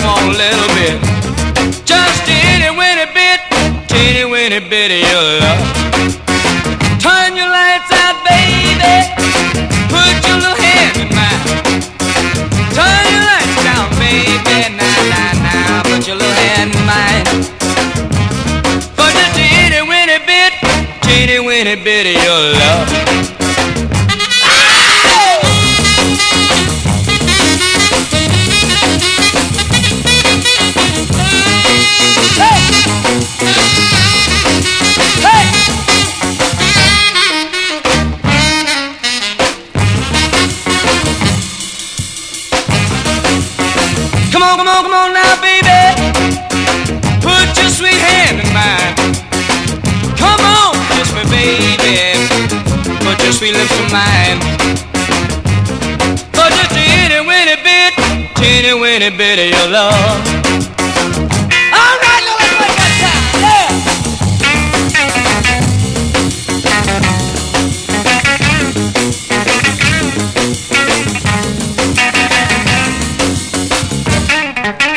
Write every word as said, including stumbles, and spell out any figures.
on a little bit. Just teeny weeny bit, teeny weeny bit of your love. Turn your lights out, baby. Put your little hand in mine. Turn your lights down, baby. Now, now, now. Put your little hand in mine. For just teeny weeny bit, teeny weeny bit of your love. Come on, come on, come on now, baby. Put your sweet hand in mine. Come on, kiss me, baby. Put your sweet lips in mine. Put just a teeny weeny bit, teeny weeny bit of your love.